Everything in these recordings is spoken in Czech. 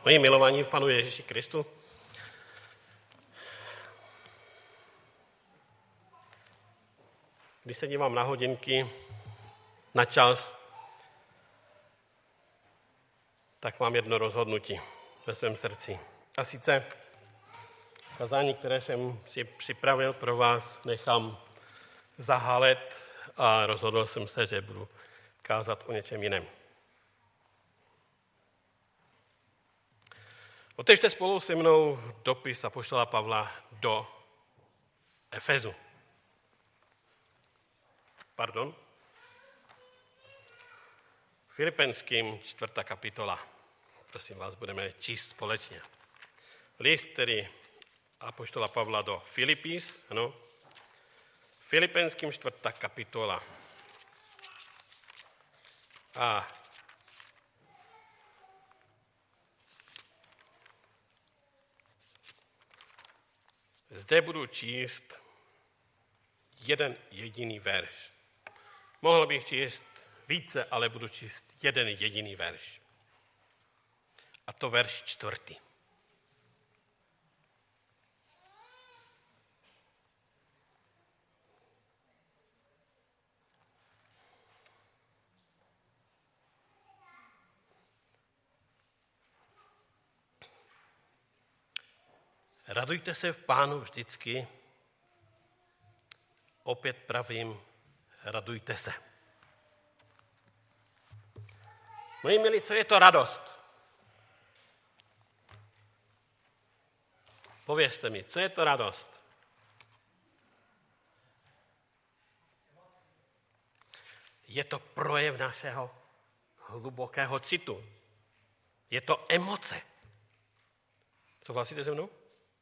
Moji milovaní v Panu Ježíši Kristu, když se dívám na hodinky, na čas, tak mám jedno rozhodnutí ve svém srdci. A sice kazání, které jsem si připravil pro vás, nechám zahalet a rozhodl jsem se, že budu kázat o něčem jiném. Otevřte spolu se mnou dopis apoštola Pavla do Efezu. Filipenským 4. kapitola. Prosím vás, budeme číst společně. List, který apoštola Pavla do Filipis, ano. Filipenským 4. kapitola. A zde budu číst jeden jediný verš. Mohl bych číst více, ale budu číst jeden jediný verš. A to verš 4. Radujte se v Pánu vždycky. Opět pravím, radujte se. Moji milí, co je to radost? Povězte mi, co je to radost? Je to projev našeho hlubokého citu. Je to emoce. Souhlasíte se mnou?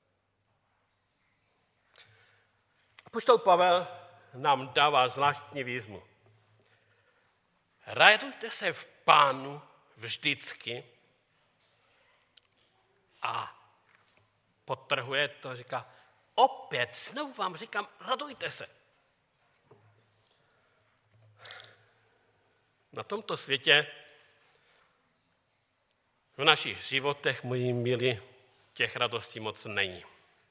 Apoštol Pavel nám dává zvláštní výzvu. Radujte se v Pánu vždycky a podtrhuje to, říká, opět, znovu vám říkám, radujte se. Na tomto světě, v našich životech, moji milí, těch radostí moc není.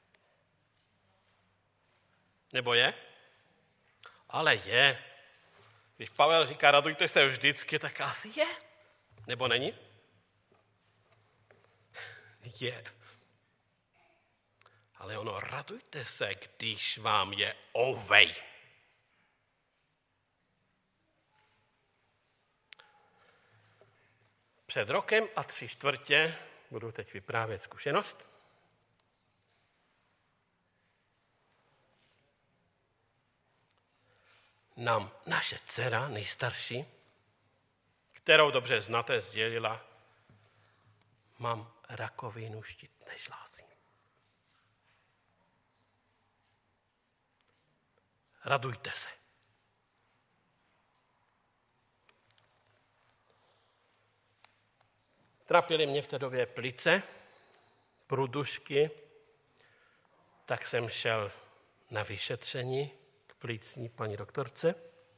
Nebo je? Ale je. Když Pavel říká, radujte se vždycky, tak asi je. Nebo není? Je. Ale ono, radujte se, když vám je ovej. Před rokem a 3/4 budu teď vyprávět zkušenost. Nám naše dcera, nejstarší, kterou dobře znáte, sdělila, mám rakovinu štítné žlázy. Radujte se. Trápily mě v té době plice, průdušky, tak jsem šel na vyšetření k plicní paní doktorce.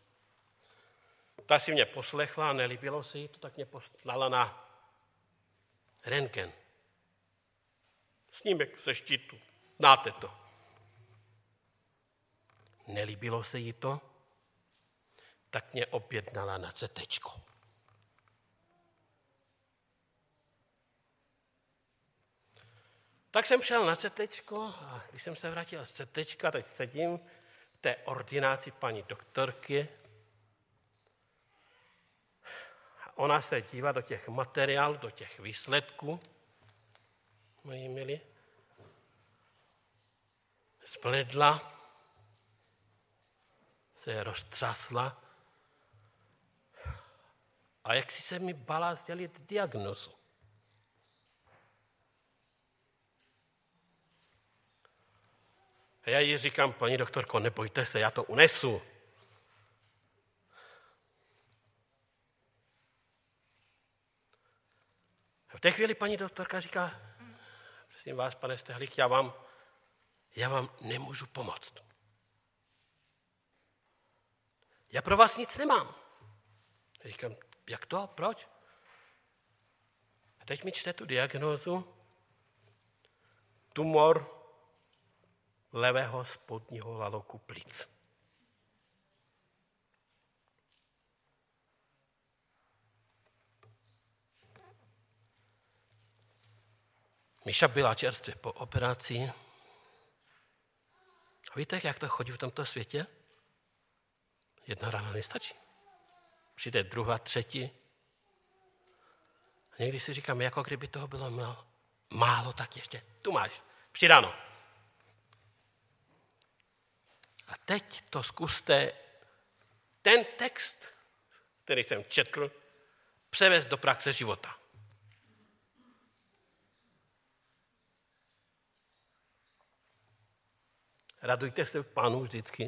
Ta si mě poslechla, nelíbilo se jí to, tak mě poslala na rentgen. Snímek ze štítu, znáte to. Nelíbilo se jí to, tak mě objednala na CTčko. Tak jsem šel na CTčko a když jsem se vrátil z CTčka, teď sedím v té ordinaci paní doktorky. Ona se dívá do těch materiálů, do těch výsledků, moji milí. Zbledla, se roztřásla a jak si se mi bála sdělit diagnózu. A já jí říkám, paní doktorko, nebojte se, já to unesu. A v té chvíli paní doktorka říká, prosím vás, pane Stehlich, já vám nemůžu pomoct. Já pro vás nic nemám. A říkám, jak to? Proč? A teď mi čte tu diagnózu. Tumor levého spodního laloku plic. Míša byla čerstvě po operaci. A víte, jak to chodí v tomto světě? Jedna rána nestačí. Přijde druhá, třetí. A někdy si říkám, jako kdyby toho bylo málo, tak ještě tu máš, přidáno. A teď to zkuste ten text, který jsem četl, převést do praxe života. Radujte se v Pánu vždycky.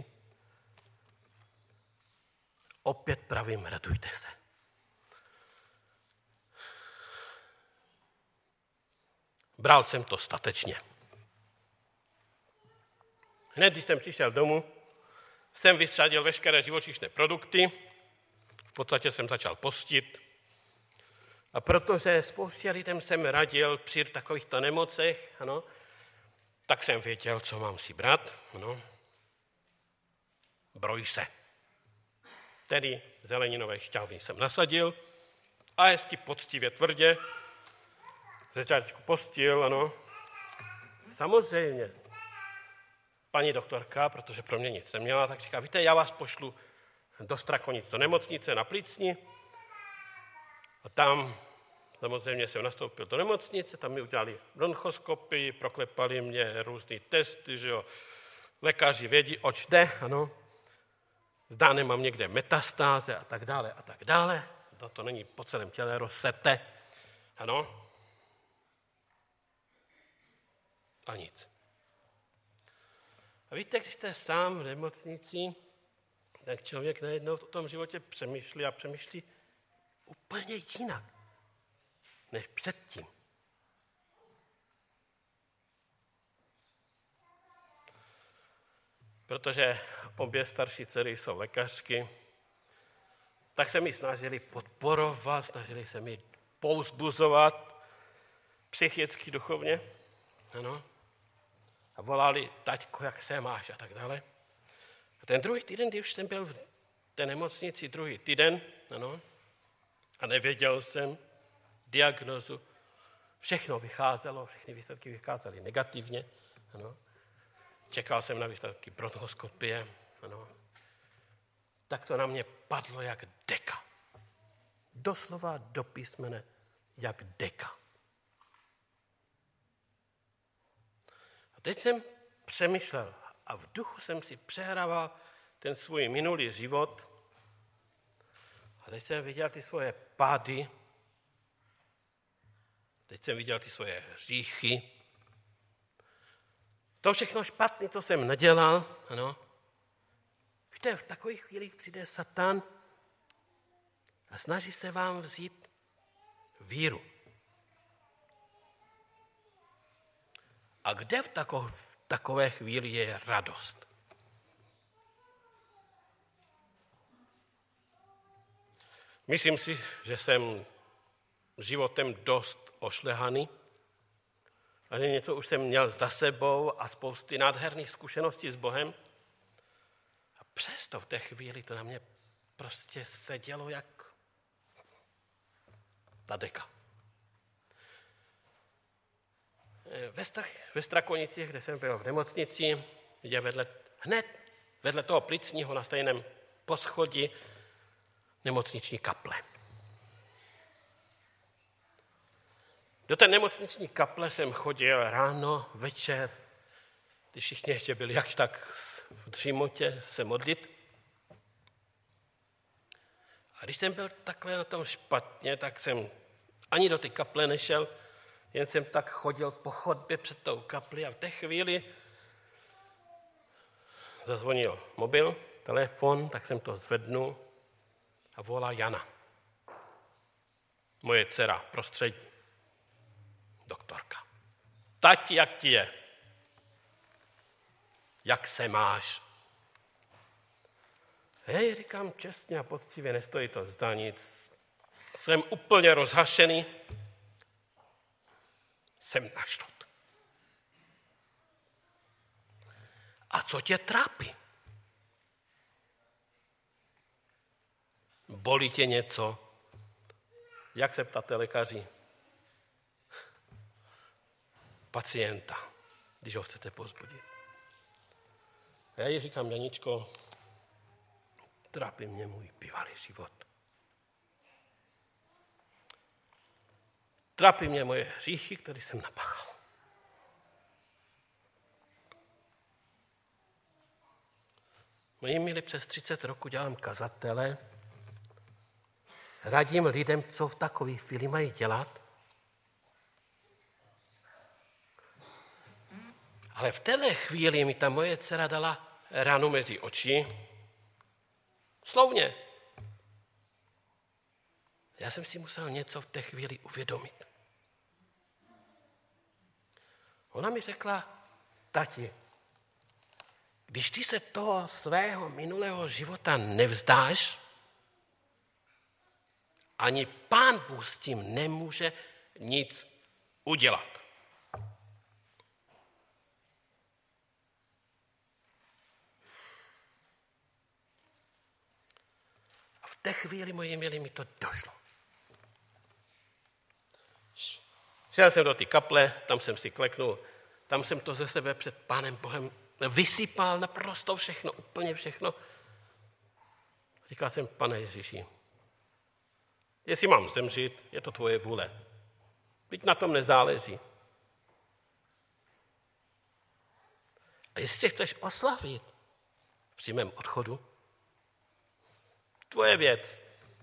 Opět pravím, radujte se. Bral jsem to statečně. Hned, když jsem přišel domů, jsem vystřadil veškeré živočišné produkty, v podstatě jsem začal postit. A protože spoustě lidem jsem radil při takovýchto nemocech, ano, tak jsem věděl, co mám si brát. Ano. Broj se. Tedy zeleninové šťávy jsem nasadil a hezky poctivě tvrdě začátečku postil, ano. Samozřejmě, paní doktorka, protože pro mě nic neměla, tak říká, víte, já vás pošlu do Strakonic, do nemocnice na Plicni. A tam samozřejmě jsem nastoupil do nemocnice, tam mi udělali bronchoskopii, proklepali mě různý testy, že jo. Lékaři vědí, oč jde, ano. Zdá, nemám někde metastáze a tak dále a tak dále. To není po celém těle rozsete, ano. A nic. A víte, když jste sám v nemocnici, tak člověk najednou o tom životě přemýšlí úplně jinak, než předtím. Protože obě starší dcery jsou lékařky, tak se mi snažili podporovat, snažili se mi povzbuzovat psychicky, duchovně. Ano. A volali, taťko, jak se máš a tak dále. A ten druhý týden, když jsem byl v té nemocnici druhý týden, ano, a nevěděl jsem diagnózu, všechno vycházelo, všechny výsledky vycházely negativně, ano. Čekal jsem na výsledky bronchoskopie, ano. Tak to na mě padlo jak deka. Doslova do písmene jak deka. A teď jsem přemýšlel a v duchu jsem si přehrával ten svůj minulý život a teď jsem viděl ty svoje pády, teď jsem viděl ty svoje hříchy, to všechno špatné, co jsem nedělal, ano. Víte, v takových chvílích přijde Satan a snaží se vám vzít víru. A kde v takové chvíli je radost? Myslím si, že jsem životem dost ošlehaný a že něco už jsem měl za sebou a spousty nádherných zkušeností s Bohem. A přesto v té chvíli to na mě prostě sedělo jak ta deka. Ve Strakonicích, kde jsem byl v nemocnici, je hned vedle toho plicního na stejném poschodí nemocniční kaple. Do té nemocniční kaple jsem chodil ráno, večer, když všichni ještě byli jakž tak v dřímotě se modlit. A když jsem byl takhle na tom špatně, tak jsem ani do té kaple nešel, jen jsem tak chodil po chodbě před tou kapli a v té chvíli zazvonil mobil, telefon, tak jsem to zvednul a volá Jana. Moje dcera, prostřední, doktorka. Tati, jak ti je? Jak se máš? Hej, říkám čestně a poctivě, nestojí to za nic. Jsem úplně rozhašený. Jsem naštvut. A co tě trápí? Bolí tě něco? Jak se ptáte lékaři? Pacienta, když ho chcete povzbudit. A já jí říkám, Janičko, trápí mě můj bývalý život. Trápí mě moje hříchy, které jsem napáchal. Moji milí, přes 30 roku dělám kazatele, radím lidem, co v takové chvíli mají dělat. Ale v téhle chvíli mi ta moje dcera dala ránu mezi oči. Slovně. Já jsem si musel něco v té chvíli uvědomit. Ona mi řekla, tati, když ty se toho svého minulého života nevzdáš, ani Pán Bůh s tím nemůže nic udělat. A v té chvíli, moji milí, mi to došlo. Šel jsem do té kaple, tam jsem si kleknul, tam jsem to ze sebe před Pánem Bohem vysypal naprosto všechno, úplně všechno. Říkal jsem, Pane Ježíši, jestli mám zemřít, je to tvoje vůle. Byť na tom nezáleží. A jestli chceš oslavit při mém odchodu, tvoje věc.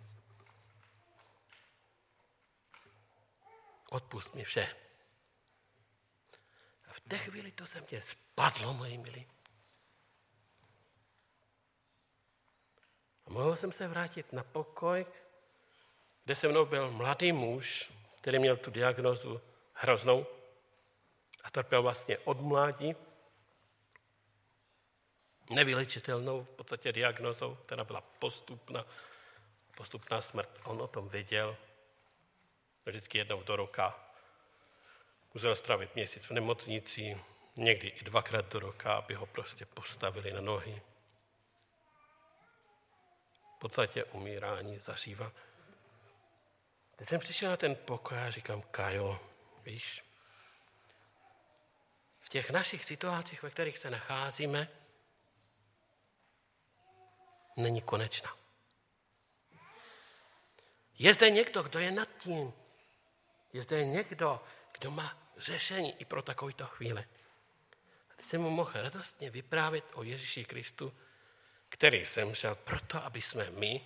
Odpust mi vše. A v té chvíli to se mě spadlo, moji milí. A mohl jsem se vrátit na pokoj, kde se mnou byl mladý muž, který měl tu diagnózu hroznou a trpěl vlastně od mládí, nevylečitelnou v podstatě diagnózou, která byla postupná smrt. On o tom věděl, vždycky jednou do roka musel strávit měsíc v nemocnici, někdy i 2krát do roka, aby ho prostě postavili na nohy. V podstatě umírání zažívá. Teď jsem přišel na ten pokoj a říkám, Kajo, víš, v těch našich situacích, ve kterých se nacházíme, není konečná. Je zde někdo, kdo je nad tím. Je zde někdo, kdo má řešení i pro takovýto chvíle. A teď jsem mu mohl radostně vyprávět o Ježíši Kristu, který zemřel proto, aby jsme my,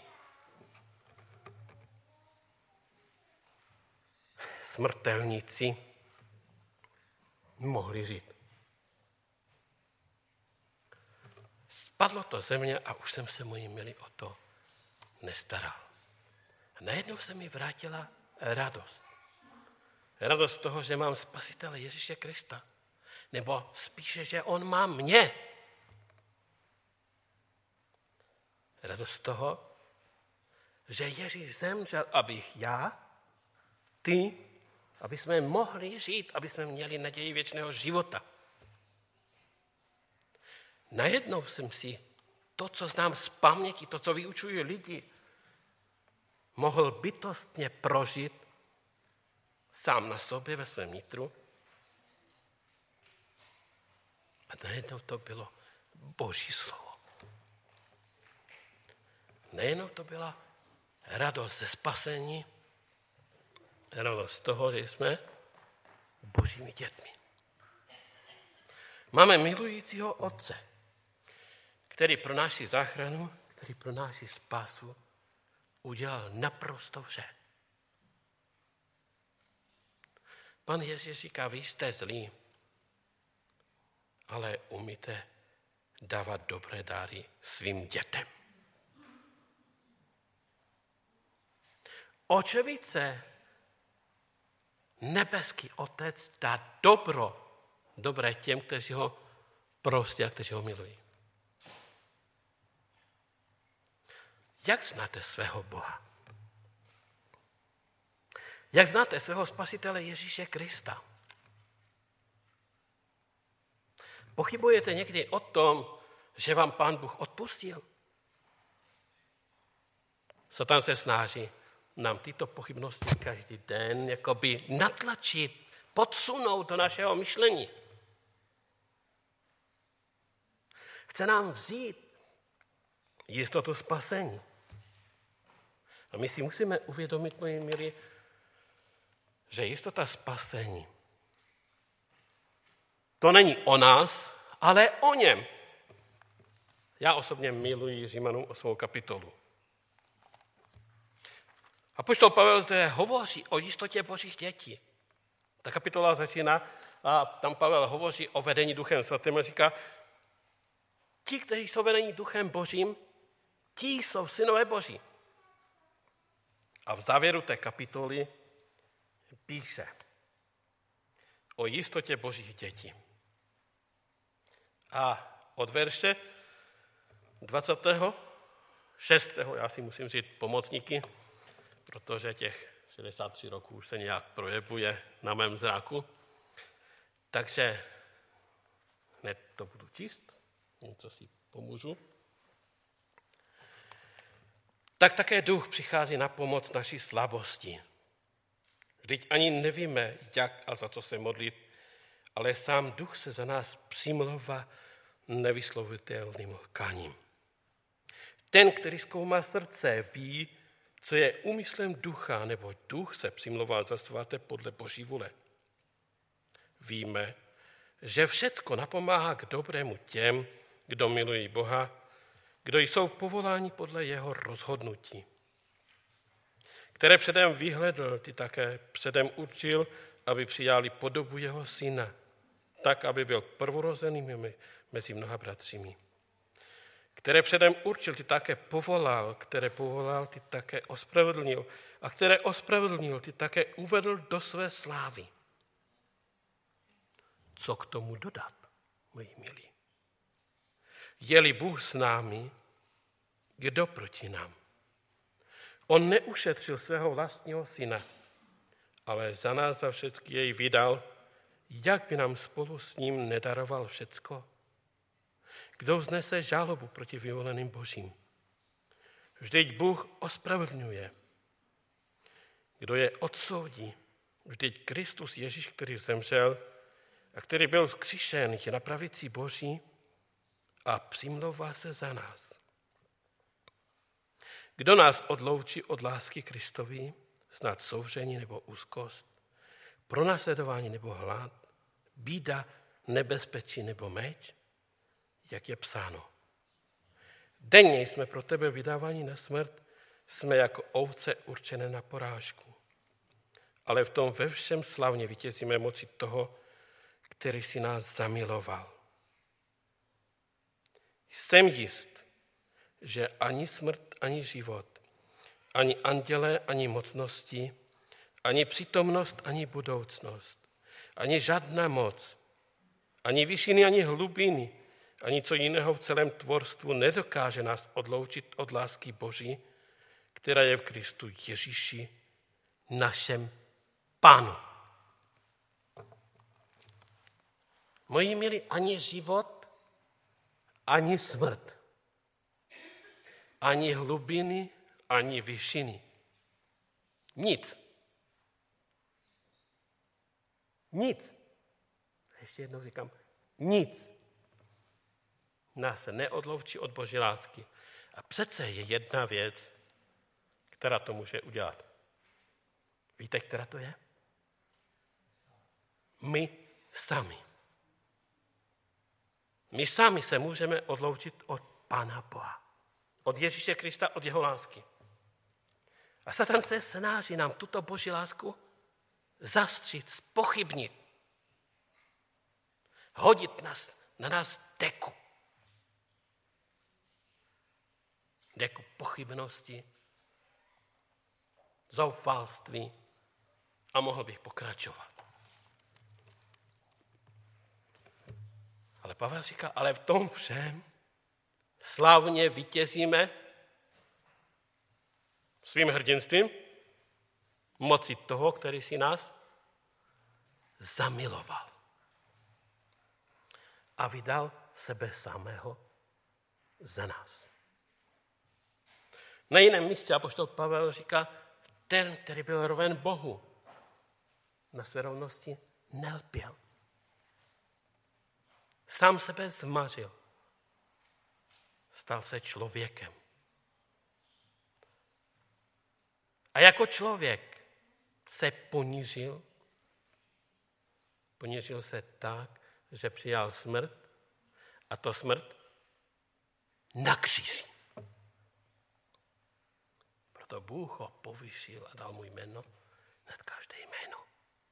smrtelníci, mohli žít. Spadlo to ze mě a už jsem se, moji milí, o to nestaral. A najednou se mi vrátila radost. Radost toho, že mám Spasitele Ježíše Krista. Nebo spíše, že on má mě. Radost toho, že Ježíš zemřel, abych já, ty, aby jsme mohli žít, aby jsme měli naději věčného života. Najednou jsem si to, co znám z paměti, to, co vyučují lidi, mohl bytostně prožít sám na sobě ve svém nitru. A najednou to bylo Boží slovo. Najednou to byla radost ze spasení, radost z toho, že jsme Božími dětmi. Máme milujícího Otce, který pro naši záchranu, který pro naši spásu udělal naprosto vše. Pan Ježíš říká, vy jste zlí, ale umíte dávat dobré dáry svým dětem. Očividce nebeský Otec dá dobré těm, kteří ho prostí a kteří ho milují. Jak znáte svého Boha? Jak znáte svého Spasitele Ježíše Krista? Pochybujete někdy o tom, že vám Pán Bůh odpustil? Satan se snaží nám tyto pochybnosti každý den jakoby natlačit, podsunout do našeho myšlení. Chce nám vzít jistotu spasení. A my si musíme uvědomit, moji milí, že jistota spasení to není o nás, ale o něm. Já osobně miluji Římanům 8. kapitolu. Apoštol Pavel zde hovoří o jistotě Božích dětí. Ta kapitola začíná a tam Pavel hovoří o vedení Duchem Svatým a říká, ti, kteří jsou vedení Duchem Božím, ti jsou synové Boží. A v závěru té kapitoly píše o jistotě Božích dětí. A od verše 26. já si musím říct pomocníky, protože těch 63 roků už se nějak projevuje na mém zraku. Takže hned to budu číst, něco si pomůžu. Tak také Duch přichází na pomoc naší slabosti. Vždyť ani nevíme, jak a za co se modlit, ale sám Duch se za nás přimlouvá nevyslovitelným lkaním. Ten, který zkoumá srdce, ví, co je úmyslem Ducha, nebo Duch se přimlouvá za svaté podle Boží vůle. Víme, že všecko napomáhá k dobrému těm, kdo milují Boha, kdo jsou povoláni podle jeho rozhodnutí. Které předem vyhledl, ty také předem určil, aby přijali podobu jeho syna, tak, aby byl prvorozeným mezi mnoha bratřími. Které předem určil, ty také povolal, které povolal, ty také ospravedlnil, a které ospravedlnil, ty také uvedl do své slávy. Co k tomu dodat, moji milí? Je-li Bůh s námi, kdo proti nám? On neušetřil svého vlastního syna, ale za nás za všechny jej vydal, jak by nám spolu s ním nedaroval všecko? Kdo vznese žalobu proti vyvoleným Božím? Vždyť Bůh ospravedlňuje. Kdo je odsoudí? Vždyť Kristus Ježíš, který zemřel a který byl vzkříšen, je na pravici Boží a přimlouvá se za nás. Kdo nás odloučí od lásky Kristovi, snad souření nebo úzkost, pronásledování nebo hlad, bída, nebezpečí nebo meč, jak je psáno. Denně jsme pro tebe vydáváni na smrt, jsme jako ovce určené na porážku. Ale v tom ve všem slavně vítězíme moci toho, který si nás zamiloval. Jsem jist, že ani smrt, ani život, ani andělé, ani mocnosti, ani přítomnost, ani budoucnost, ani žádná moc, ani výšiny, ani hlubiny, ani co jiného v celém tvorstvu nedokáže nás odloučit od lásky Boží, která je v Kristu Ježíši, našem Pánu. Moji milí, ani život, ani smrt, ani hlubiny, ani výšiny. Nic. Nic. Ještě jednou říkám, nic nás se neodloučí od Boží lásky. A přece je jedna věc, která to může udělat. Víte, která to je? My sami. My sami se můžeme odloučit od Pána Boha. Od Ježíše Krista, od jeho lásky. A Satan se snaží nám tuto Boží lásku zastřít, zpochybnit. Hodit na nás deku. Deku pochybnosti, zoufalství a mohl bych pokračovat. Ale Pavel říká, ale v tom všem slavně vítězíme svým hrdinstvím moci toho, který si nás zamiloval. a vydal sebe samého za nás. Na jiném místě apoštol Pavel říká, ten, který byl roven Bohu, na své rovnosti nelpěl. Sám sebe zmařil. Stal se člověkem. A jako člověk se ponížil. Ponížil se tak, že přijal smrt, a to smrt na kříži. Proto Bůh ho povýšil a dal mu jméno nad každé jméno.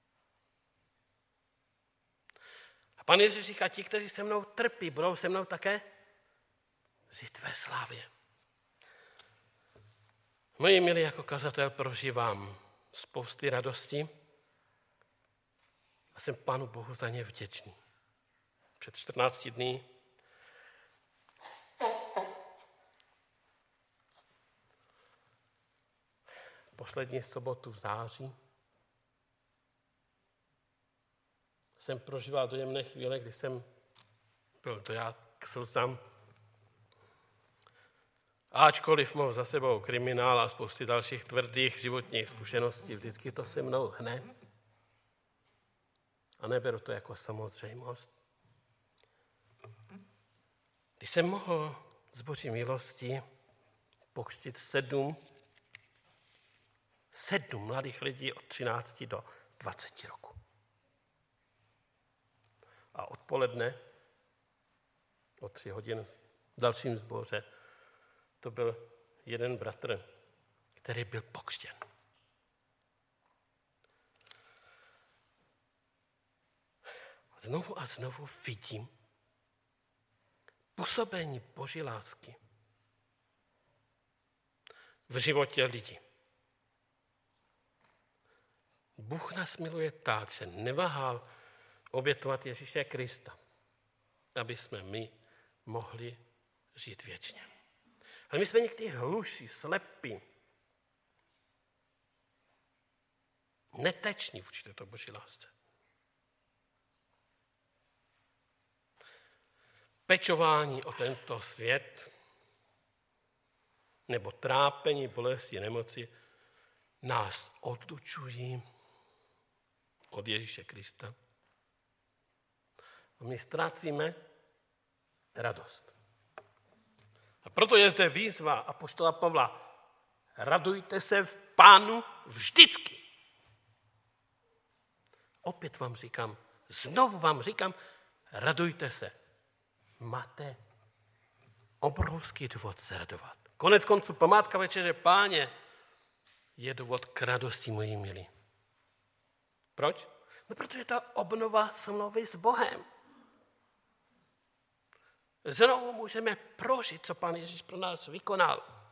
A Pan Ježíš říká, ti, kteří se mnou trpí, budou se mnou také žít ve slávě. Moji milí, jako kazatel prožívám spousty radosti a jsem Pánu Bohu za ně vděčný. Před 14 dny poslední sobotu v září jsem prožíval dojemné chvíle, kdy jsem byl dojat k slzám. Ačkoliv mohl za sebou kriminál a spousty dalších tvrdých životních zkušeností, vždycky to se mnou hne. A neberu to jako samozřejmost. Když jsem mohl z Boží milosti pokřtít 7 mladých lidí od 13 do 20 roku. A odpoledne o 3 hodin v dalším sboře to byl jeden bratr, který byl pokřtěn. Znovu a znovu vidím působení Boží lásky v životě lidí. Bůh nás miluje tak, že neváhal obětovat Ježíše Krista, aby jsme my mohli žít věčně. Ale my jsme někdy hluší, slepí, neteční vůči této Boží lásce. Pečování o tento svět nebo trápení, bolesti, nemoci nás odlučují od Ježíše Krista. A my ztrácíme radost. A proto je zde výzva apoštola Pavla. Radujte se v Pánu vždycky. Opět vám říkám, znovu vám říkám, radujte se. Máte obrovský důvod se radovat. Konec konců památka večeře Páně je důvod k radosti, moji milí. Proč? No, protože ta obnova smlouvy s Bohem. Znovu můžeme prožít, co Pán Ježíš pro nás vykonal.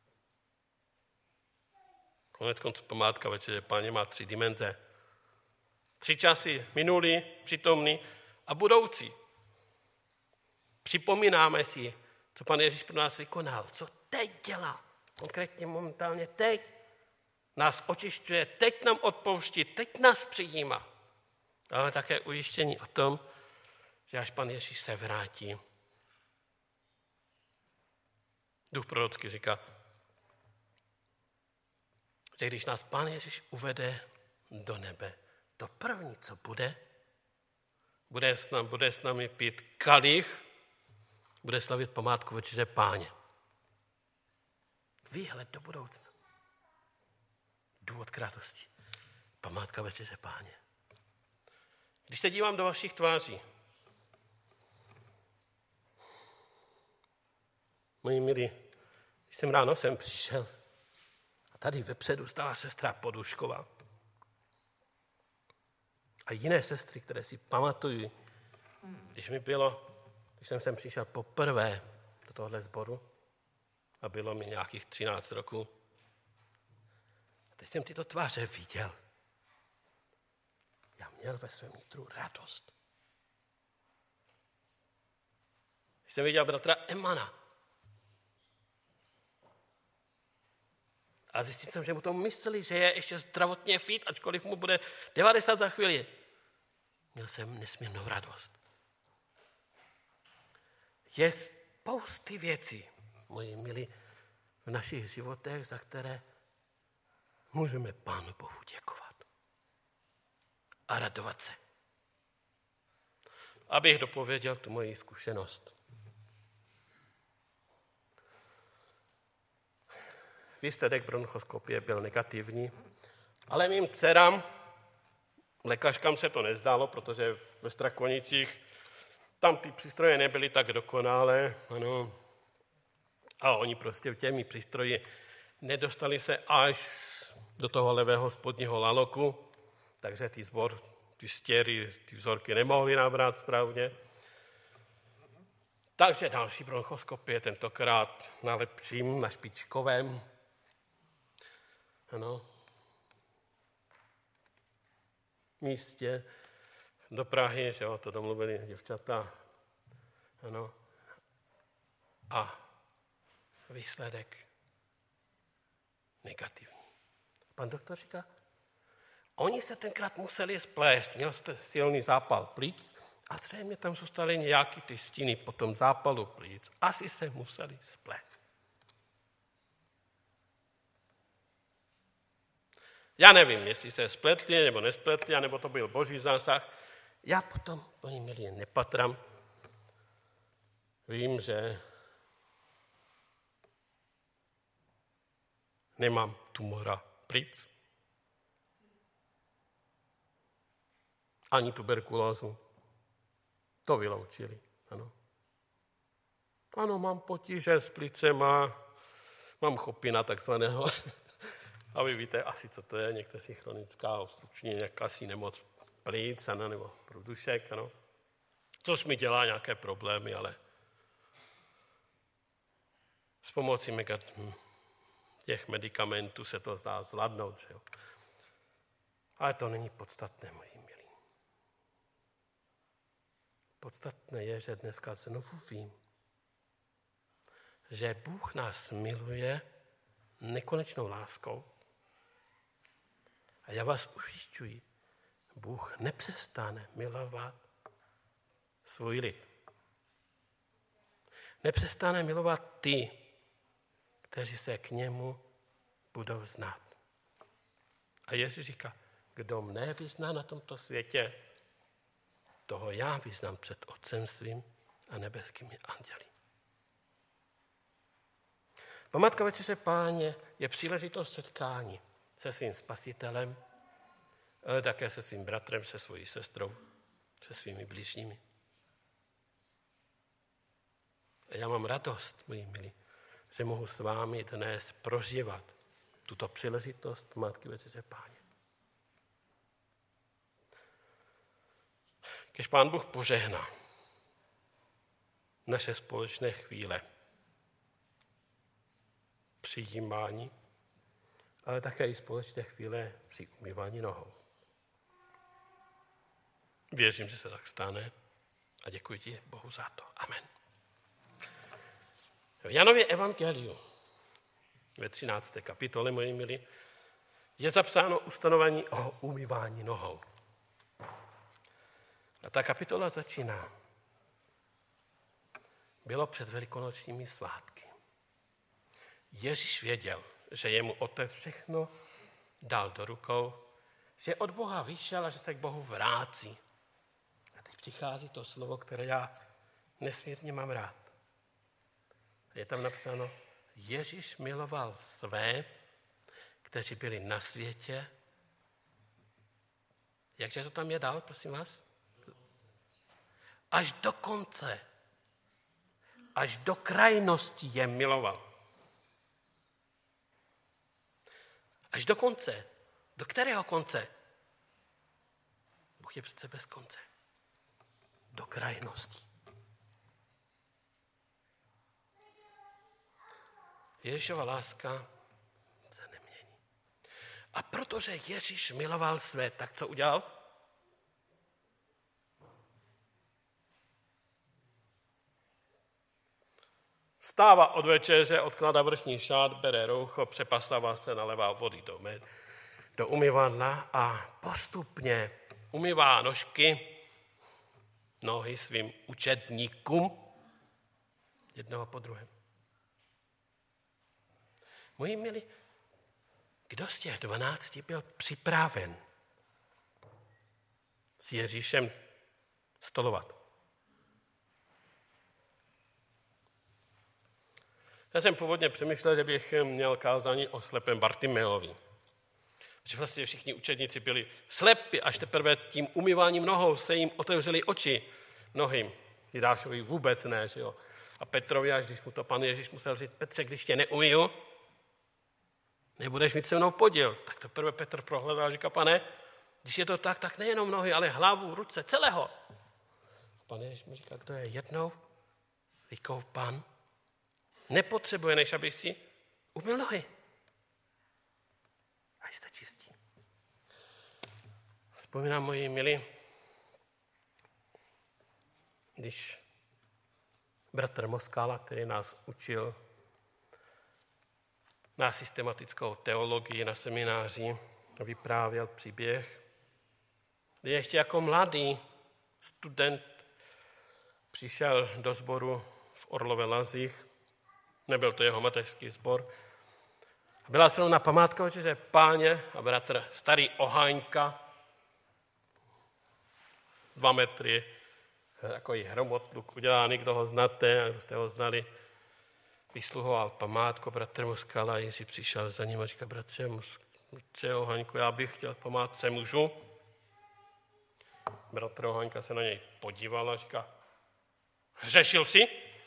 Konec konců památka večeře Páně má 3 dimenze. 3 časy, minulý, přítomný a budoucí. Připomínáme si, co Pán Ježíš pro nás vykonal, co teď dělá, konkrétně momentálně teď. Nás očišťuje, teď nám odpouští, teď nás přijímá. Ale také ujištění o tom, že až Pán Ježíš se vrátí. Duch prorocky říká, že když nás Pán Ježíš uvede do nebe, to první, co bude s námi pít kalich, bude slavit památku večeře Páně. Výhled do budoucna. Důvod k radosti. Památka večeře Páně. Když se dívám do vašich tváří, moji milí, když jsem ráno přišel a tady vepředu stála sestra Podušková a jiné sestry, které si pamatují, když jsem sem přišel poprvé do tohohle sboru a bylo mi nějakých 13 roků. A teď jsem tyto tváře viděl. Já měl ve svém nitru radost. Když jsem viděl bratra Emana a zjistil jsem, že mu to mysleli, že je ještě zdravotně fit, ačkoliv mu bude 90 za chvíli. Měl jsem nesmírnou radost. Je spousty věcí, moji milí, v našich životech, za které můžeme Pánu Bohu děkovat a radovat se. Abych dopověděl tu moji zkušenost. Výsledek bronchoskopie byl negativní, ale mým dcerám, lékařkám se to nezdálo, protože ve Strakonicích tam ty přístroje nebyly tak dokonalé, ano. A oni prostě v těmi přístroji nedostali se až do toho levého spodního laloku, takže ty stěry, ty vzorky nemohli nabrat správně. Takže další bronchoskopie, tentokrát na lepším, na špičkovém. Ano. Místě do Prahy, že jo, to domluvili děvčata. Ano. A výsledek negativní. Pan doktor říká, oni se tenkrát museli splést, měl jste silný zápal plic a zřejmě tam zůstaly nějaký ty stíny po tom zápalu plic. Asi se museli splést. Já nevím, jestli se spletli nebo nespletli, nebo to byl boží zásah. Já potom po ní milí nepatram. Vím, že nemám tumora plic, ani tuberkulózu. To vyloučili, ano. Ano, mám potíže s plicema, mám chopina takzvaného. A vy víte asi, co to je, někteří chronická obstrukční jakási nemoc plic, ano, nebo průdušek, ano. Což mi dělá nějaké problémy, ale s pomocí těch medikamentů se to zdá zvládnout, že jo. Ale to není podstatné, moji milí. Podstatné je, že dneska znovu vím, že Bůh nás miluje nekonečnou láskou. A já vás ujišťuji, Bůh nepřestane milovat svůj lid. Nepřestane milovat ty, kteří se k němu budou znát. A Ježíš říká, kdo mne vyzná na tomto světě, toho já vyznám před Otcem svým a nebeskými anděli. Památka Večeře Páně je příležitost setkání se svým Spasitelem, ale také se svým bratrem, se svojí sestrou, se svými blížními. A já mám radost, moji milí, že mohu s vámi dnes prožívat tuto příležitost Památky Večeře Páně. Kež Pán Bůh požehná naše společné chvíle přijímání, ale také i společné chvíle při umývání nohou. Věřím, že se tak stane a děkuji ti Bohu za to. Amen. V Janově evangeliu ve 13. kapitole, moji milí, je zapsáno ustanovení o umývání nohou. A ta kapitola začíná. Bylo před velikonočními svátky. Ježíš věděl, že jemu Otec všechno dal do rukou, že od Boha vyšel a že se k Bohu vrátí. A teď přichází to slovo, které já nesmírně mám rád. Je tam napsáno, Ježíš miloval své, kteří byli na světě. Jakže to tam je dál, prosím vás? Až do konce. Až do krajnosti je miloval. Až do konce. Do kterého konce? Bůh je přece bez konce. Do krajnosti. Ježíšova láska se nemění. A protože Ježíš miloval své, tak co udělal? Vstává od večeře, odkládá vrchní šát, bere roucho, přepasává se, nalévá vody do umyvadla a postupně umyvá nohy svým učedníkům jednoho po druhém. Moji milí, kdo z těch 12 byl připraven s Ježíšem stolovat? Já jsem původně přemýšlel, že bych měl kázání o slepém Bartimeovi. Že vlastně všichni učedníci byli slepí, až teprve tím umýváním nohou se jim otevřely oči mnohým. Jidášovi vůbec ne, že jo. A Petrovi, až když mu to pan Ježíš musel říct, Petře, když tě neumiju, nebudeš mít se mnou podíl. Tak teprve Petr prohledal a říká, pane, když je to tak, tak nejenom nohy, ale hlavu, ruce, celého. A pan Ježíš mu říká, kdo je jednou vykoupan, nepotřebuje, než aby si umyl nohy. A jste čistí. Vzpomínám, moji milí, když bratr Moskála, který nás učil na systematickou teologii na semináři, vyprávěl příběh, kdy ještě jako mladý student přišel do sboru v Orlové Lazích, nebyl to jeho mateřský sbor, byla zrovna památka večeře Páně a bratr starý Oháňka, 2 metry, takový hromotluk udělaný, kdo ho znáte, a kdo jste ho znali, vysluhoval památku, bratr Moskala, Jiří přišel za ním a říká, bratře Oháňku, já bych chtěl památce, můžu? Bratr Oháňka se na něj podíval a říká, hřešil jsi?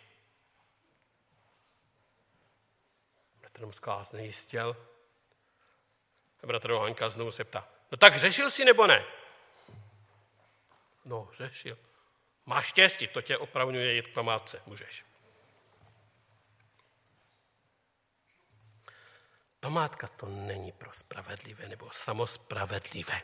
Bratr Moskala znejistěl. A bratr Oháňka znovu se ptá, no tak hřešil jsi nebo ne? No, hřešil. Máš štěstí, to tě opravňuje jít k památce, můžeš. Památka to není pro spravedlivé nebo samospravedlivé.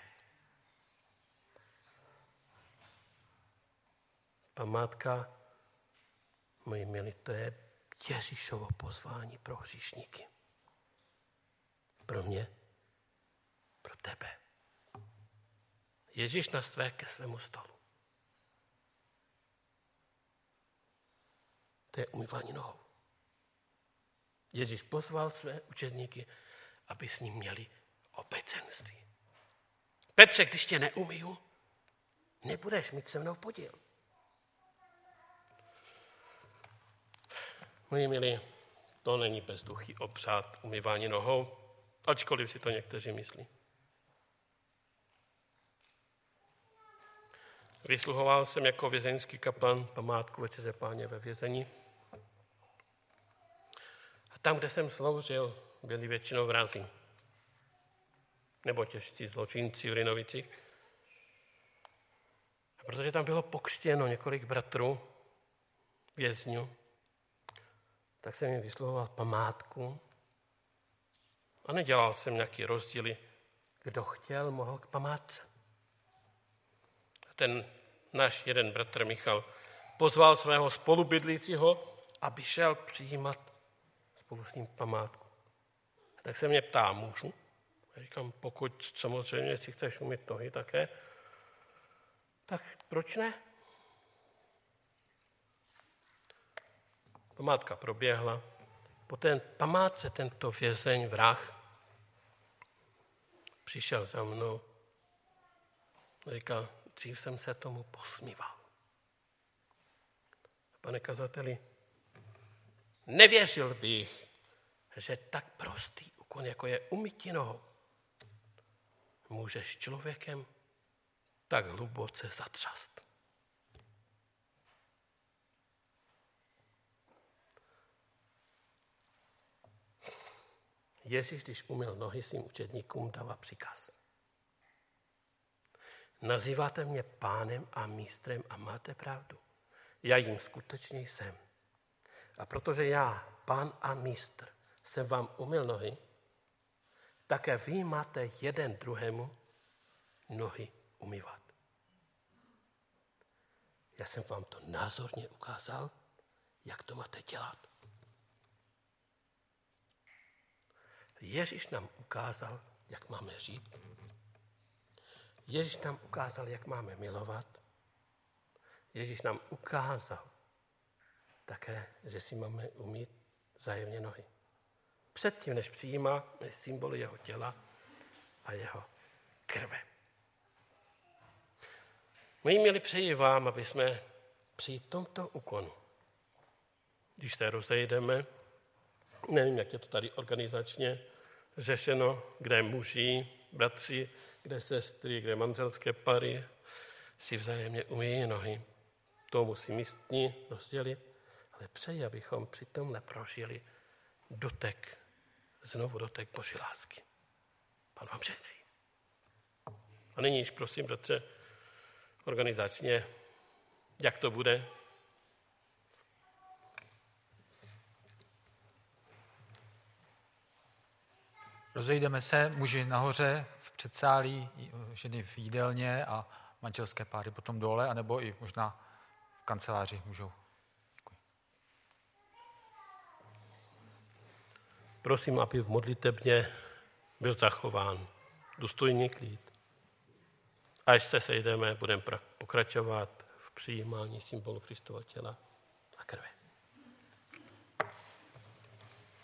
Památka, moji milí, to je Ježíšovo pozvání pro hříšníky. Pro mě, pro tebe. Ježíš nás tvé ke svému stolu. To je umývání nohou. Ježíš pozval své učedníky, aby s ním měli obecenství. Petře, když tě neumiju, nebudeš mít se mnou podíl. Moji milí, to není bezduchý obřad umývání nohou, ačkoliv si to někteří myslí. Vysluhoval jsem jako vězeňský kaplan památku Večeře Páně ve vězení. A tam, kde jsem sloužil, byli většinou vrazi. Nebo těžcí zločinci v Rynovicích. A protože tam bylo pokřtěno několik bratrů, vězňů, tak jsem jim vysluhoval památku a nedělal jsem nějaký rozdíly. Kdo chtěl, mohl k památce. A ten náš jeden bratr Michal pozval svého spolubydlícího, aby šel přijímat spolu s ním památku. A tak se mě ptá, můžu? A říkám, pokud samozřejmě si chceš umýt nohy také, tak proč ne? Památka proběhla. Po té památce tento vězeň, vrah, přišel za mnou a říkal, dřív jsem se tomu posmíval. Pane kazateli, nevěřil bych, že tak prostý úkon, jako je umytí nohou, můžeš člověkem tak hluboce zatřast. Ježíš, když umyl nohy svým učedníkům, dává příkaz. Nazýváte mě pánem a mistrem a máte pravdu. Já jim skutečně jsem. A protože já, pán a mistr, jsem vám umyl nohy, také vy máte jeden druhému nohy umývat. Já jsem vám to názorně ukázal, jak to máte dělat. Ježíš nám ukázal, jak máme žít. Ježíš nám ukázal, jak máme milovat. Ježíš nám ukázal, také, že si máme umýt vzájemně nohy. Předtím, než přijímáme symboly jeho těla a jeho krve. My měli přeji vám, aby jsme při tomto úkonu, když se rozejdeme, nevím, jak je to tady organizačně řešeno, kde muži, bratři, kde sestry, kde manželské pary si vzájemně umyjí nohy. To musí místní rozdělit, ale přeji, abychom přitom neprožili znovu dotek Boží lásky. Pan vám žehnej. A nyní již prosím, bratře, organizačně, jak to bude? Rozejdeme se, muži nahoře v předsálí, ženy v jídelně a manželské páry potom dole, anebo i možná v kanceláři můžou. Děkuji. Prosím, aby v modlitebně byl zachován důstojný klid. Až se sejdeme, budeme pokračovat v přijímání symbolu Kristova těla a krve.